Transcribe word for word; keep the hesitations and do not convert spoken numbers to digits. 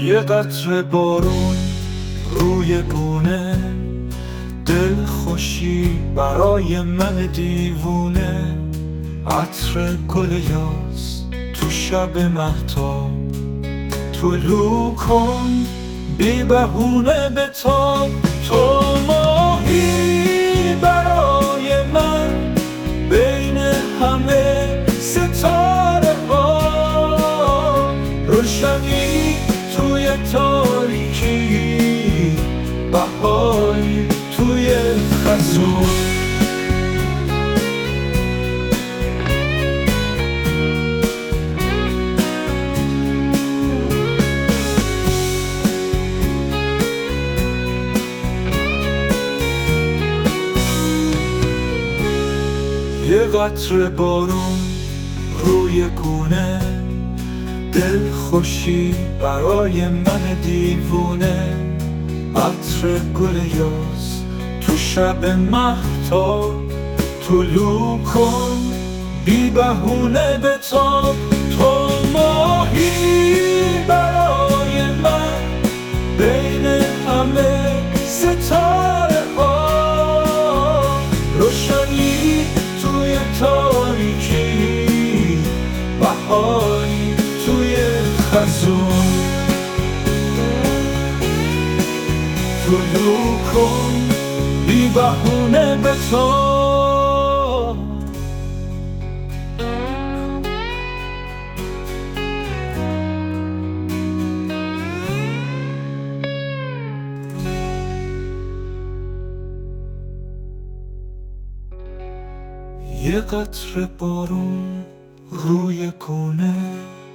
یه قطره بارون روی گونه، دل خوشی برای من دیوونه. عطر گل یاس تو شب مهتاب، طلوع کن بی بهونه به تاب. تو ماهی برای من بین همه ستاره ها، روشنی توی تاریکی، بهاری توی خزون. یه قطره بارون روی گونه، دل خوشی برای من دیوونه. عطر گل یاس تو شب مهتاب، طلوع کن بی بهونه به تاب. تو ماهی برای من بین همه ستاره ها، روشنی توی تاریکی، بهاری توی خزون. طلوع کن بی بهونه به تاب. یه قطره بارون روی گونه،